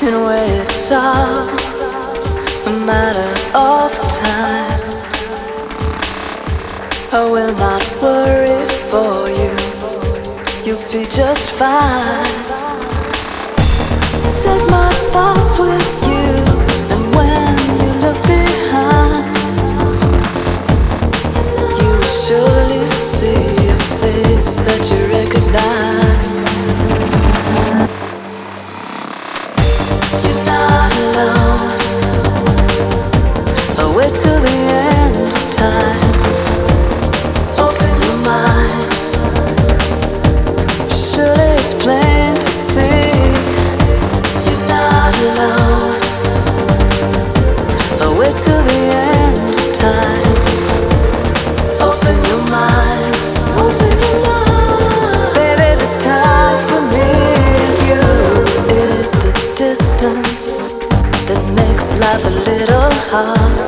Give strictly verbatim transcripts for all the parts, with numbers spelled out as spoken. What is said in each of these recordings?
in a way it's all a matter of time. I will not worry for you, you'll be just fine. Take my thoughts with you, and when you look behind, you will surely see a face that you recognize. You're not alone. I'll wait till the end of time. Open your mind. Surely it's plain to see. You're not alone. I'll wait till the end of time. Open your mind. Open your mind. Baby, this time for me and you. It is the distance that makes life a little hard.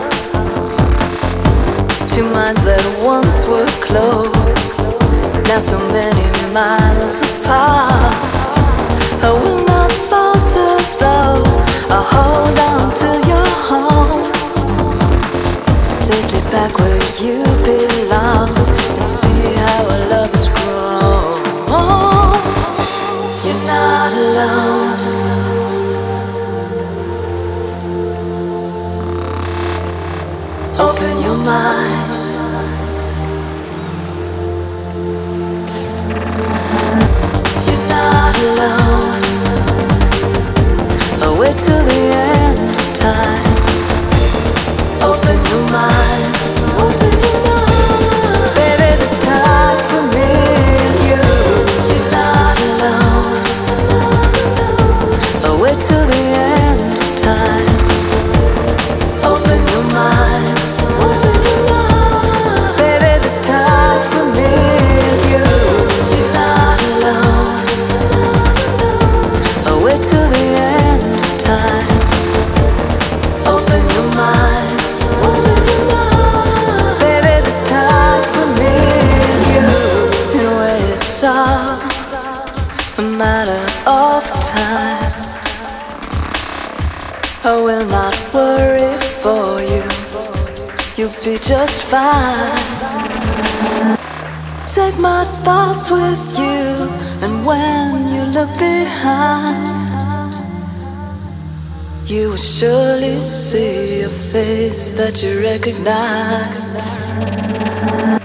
Two minds that once were close, now so many miles apart. I will not falter though, I'll hold on to your home, safely back where you belong, and see how our love has grown. You're not alone. Open your mind. You're not alone. I'll wait till the end of time. Open your mind. Open your mind. Baby, this time for me and you. You're not alone. I'll wait till the end of time. Open your mind. A matter of time. I will not worry for you, you'll be just fine. Take my thoughts with you, and when you look behind, you will surely see a face that you recognize.